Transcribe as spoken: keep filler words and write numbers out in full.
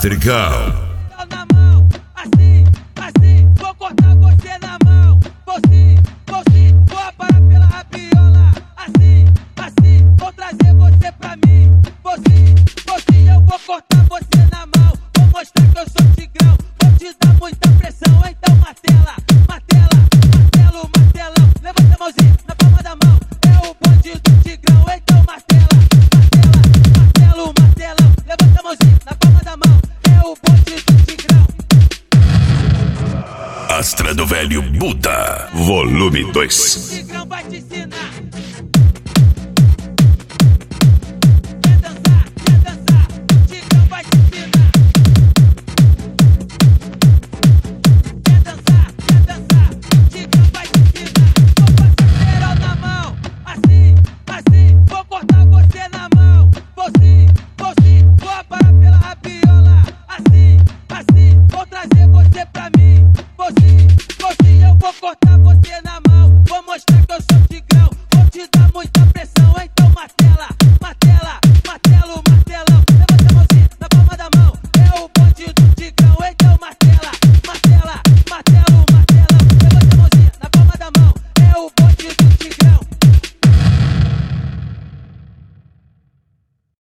Patricão. Na mão, assim, assim, vou cortar você na mão. Vou sim, vou sim, vou aparar pela rabiola. Assim, assim, vou trazer você pra mim. Vou sim, vou sim, eu vou cortar você na mão. Vou mostrar que eu sou tigrão, vou te dar muita pressão. Então martela, martela, martelo, martelão. Levanta a mãozinha na palma da mão, é o bonde do tigrão. Então martela, martela, martelo, martelão. Levanta a mãozinha na palma da mão, é o bonde do tigrão. Astra do Velho Buda, volume dois. O tigrão vai te ensinar. Cortar você na mão, vou mostrar que eu sou